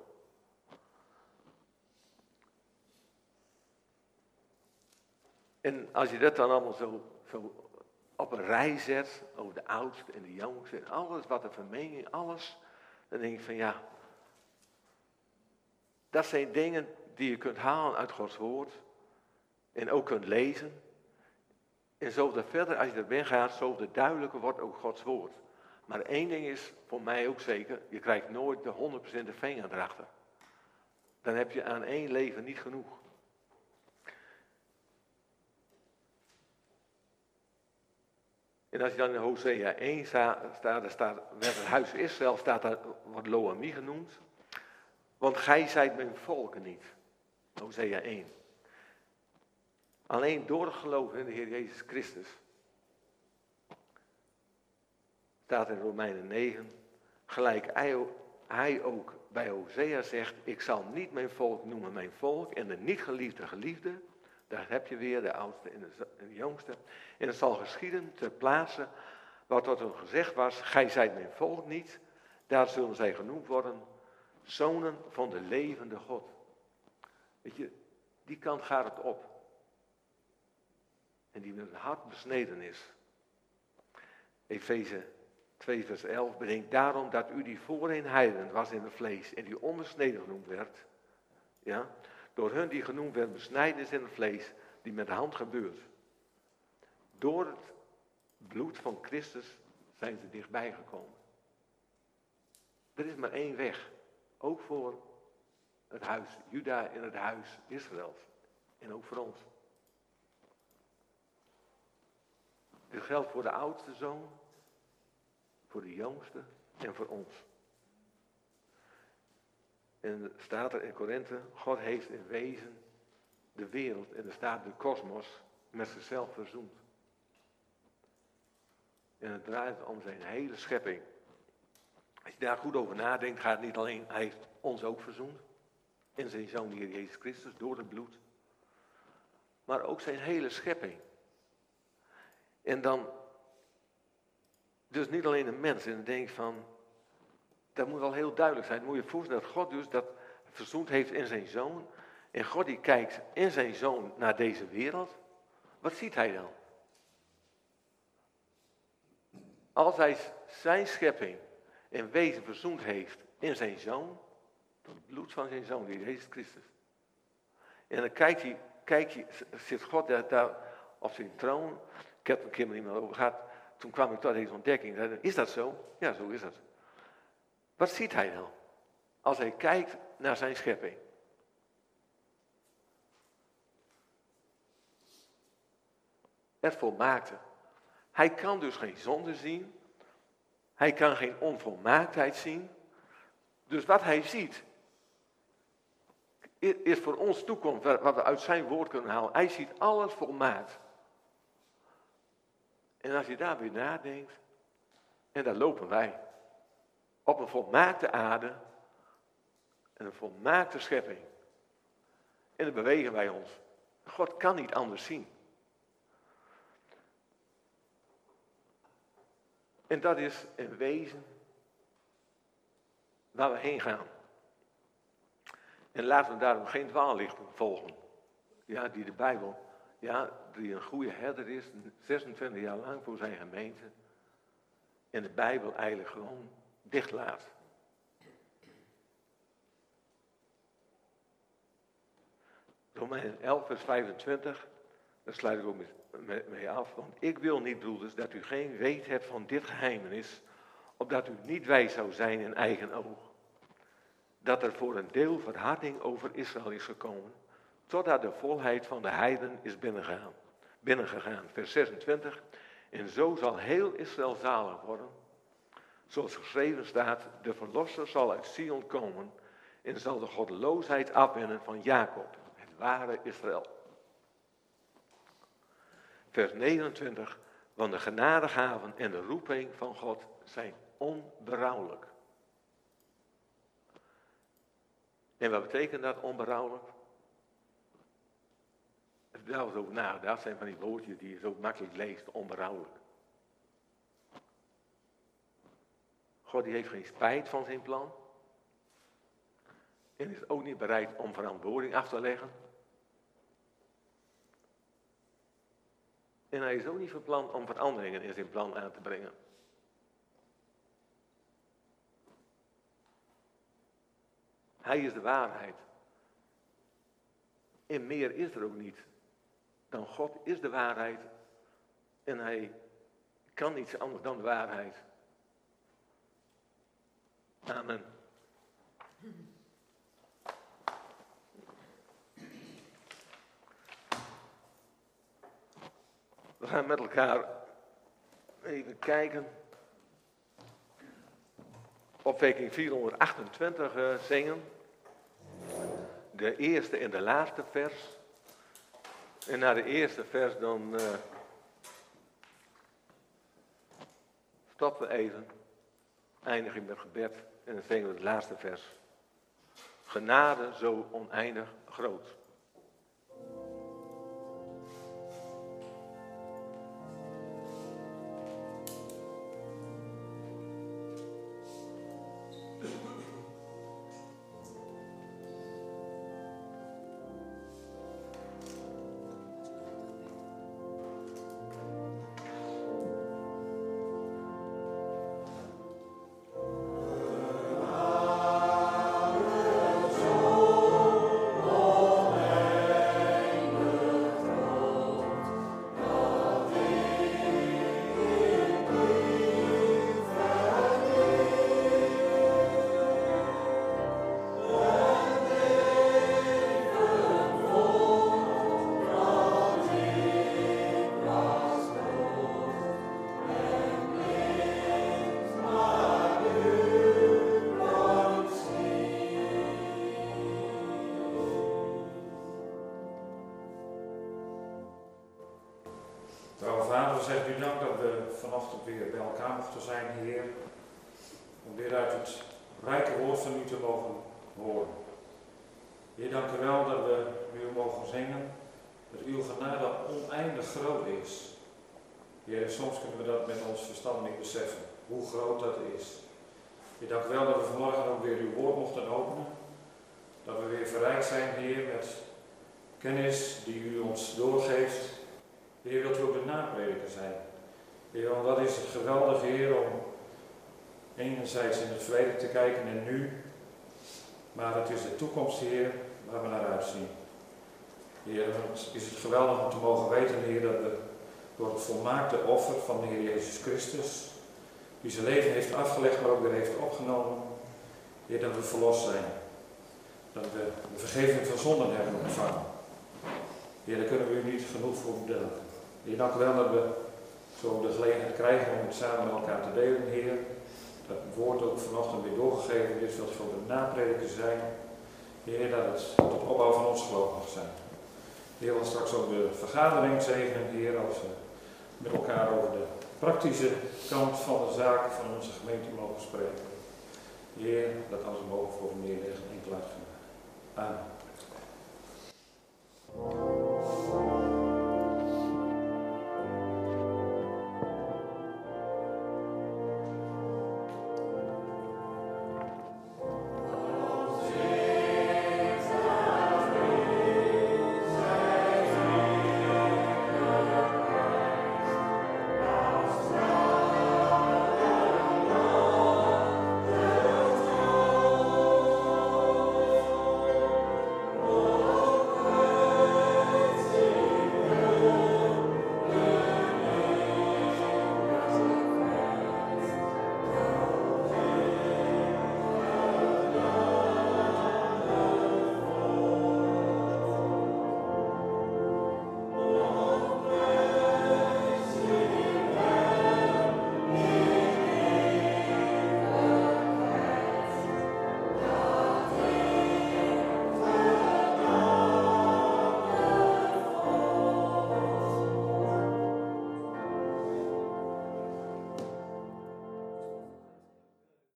En als je dat dan allemaal zo, zo op een rij zet, over de oudste en de jongste, en alles wat de vermenging, alles, dan denk ik van ja, Dat zijn dingen die je kunt halen uit Gods woord. En ook kunt lezen. En zo dat verder, als je erbij gaat, zo de duidelijker wordt ook Gods woord. Maar één ding is voor mij ook zeker, je krijgt nooit de honderd procent de vinger erachter. Dan heb je aan één leven niet genoeg. En als je dan in Hosea één staat, daar staat, met het huis Israël staat daar, wordt Lo-Ammi genoemd. Want gij zijt mijn volken niet. Hosea één. Alleen door het geloof in de Heer Jezus Christus. Staat in Romeinen negen. Gelijk hij ook bij Hosea zegt, ik zal niet mijn volk noemen mijn volk. En de niet geliefde geliefde. Daar heb je weer de oudste en de, en de jongste. En het zal geschieden ter plaatse wat tot hun gezegd was. Gij zijt mijn volk niet. Daar zullen zij genoemd worden. Zonen van de levende God. Weet je, die kant gaat het op. En die met het hart besneden is. Efeze twee vers elf. Bedenk daarom dat u die voorheen heiden was in het vlees. En die onbesneden genoemd werd. Ja. Door hun die genoemd werden besnijden is in het vlees. Die met de hand gebeurt. Door het bloed van Christus zijn ze dichtbij gekomen. Er is maar één weg. Ook voor het huis Juda en het huis Israëls. En ook voor ons. Dit geldt voor de oudste zoon, voor de jongste en voor ons. En er staat er in Korinthe, God heeft in wezen de wereld en er staat de kosmos met zichzelf verzoend. En het draait om zijn hele schepping. Als je daar goed over nadenkt, gaat het niet alleen, hij heeft ons ook verzoend. In zijn zoon de Heer Jezus Christus, door het bloed. Maar ook zijn hele schepping. En dan, dus niet alleen de mens. En dan denk ik van, dat moet wel heel duidelijk zijn. Moet je voorstellen dat God dus dat verzoend heeft in zijn zoon. En God die kijkt in zijn zoon naar deze wereld. Wat ziet hij dan? Als hij zijn schepping in wezen verzoend heeft in zijn zoon. Door het bloed van zijn zoon, die Jezus Christus. En dan kijkt hij, kijkt hij zit God daar, daar op zijn troon. Ik heb het een keer met iemand over gehad. Toen kwam ik tot deze ontdekking. Is dat zo? Ja, zo is dat. Wat ziet hij dan? Als hij kijkt naar zijn schepping. Het volmaakte. Hij kan dus geen zonde zien. Hij kan geen onvolmaaktheid zien. Dus wat hij ziet, is voor ons toekomst, wat we uit zijn woord kunnen halen. Hij ziet alles volmaakt. En als je daar weer nadenkt, en daar lopen wij. Op een volmaakte aarde, en een volmaakte schepping. En dan bewegen wij ons. God kan niet anders zien. En dat is in wezen waar we heen gaan. En laten we daarom geen dwaallichten volgen. Ja, die de Bijbel, ja, die een goede herder is, zesentwintig jaar lang voor zijn gemeente. En de Bijbel eigenlijk gewoon dicht laat. Romeinen elf vers vijfentwintig, daar sluit ik ook mee af. Want ik wil niet, broeders, dat u geen weet hebt van dit geheimenis, opdat u niet wijs zou zijn in eigen oog. Dat er voor een deel verharding over Israël is gekomen, totdat de volheid van de heiden is binnengegaan. binnengegaan. Vers zesentwintig. En zo zal heel Israël zalig worden, zoals geschreven staat, de verlosser zal uit Sion komen en zal de goddeloosheid afwennen van Jacob, het ware Israël. Vers negenentwintig. Want de genadegaven en de roeping van God zijn onberouwelijk. En wat betekent dat onberouwelijk? Ik heb daar eens over nagedacht. Dat zijn van die woordjes die je zo makkelijk leest, onberouwelijk. God die heeft geen spijt van zijn plan. En is ook niet bereid om verantwoording af te leggen. En hij is ook niet van plan om veranderingen in zijn plan aan te brengen. Hij is de waarheid. En meer is er ook niet. Dan God is de waarheid. En hij kan niets anders dan de waarheid. Amen. We gaan met elkaar even kijken. Opwekking vierhonderdachtentwintig uh, zingen. De eerste en de laatste vers. En na de eerste vers dan uh, stoppen we even. Eindig ik met gebed en dan zingen we het laatste vers. Genade zo oneindig groot. Zegt u dank dat we vanochtend weer bij elkaar mochten zijn, Heer, om weer uit het rijke woord van u te mogen horen. Heer, dank u wel dat we nu mogen zingen, dat uw genade oneindig groot is. Heer, soms kunnen we dat met ons verstand niet beseffen, hoe groot dat is. Heer, dank u wel dat we vanmorgen ook weer uw woord mochten openen, dat we weer verrijkt zijn, Heer, met kennis die u ons doorgeeft. Heer, wilt u ook de naprediker zijn? Heer, want dat is het geweldige, Heer, om enerzijds in het verleden te kijken en nu, maar het is de toekomst, Heer, waar we naar uitzien. Heer, het is het geweldig om te mogen weten, Heer, dat we door het volmaakte offer van de Heer Jezus Christus, die zijn leven heeft afgelegd, maar ook weer heeft opgenomen, Heer, dat we verlost zijn. Dat we de vergeving van zonden hebben ontvangen. Heer, daar kunnen we u niet genoeg voor bedanken. Heer, dank u wel dat we zo de gelegenheid krijgen om het samen met elkaar te delen, Heer. Dat het woord ook vanochtend weer doorgegeven is, dat voor de napredikers zijn. Heer, dat het tot opbouw van ons geloof mag zijn. Heer, wil straks ook de vergadering zegenen, Heer, als we met elkaar over de praktische kant van de zaken van onze gemeente mogen spreken. Heer, dat alles mogen voor u neerleggen en klaar gaan. Amen.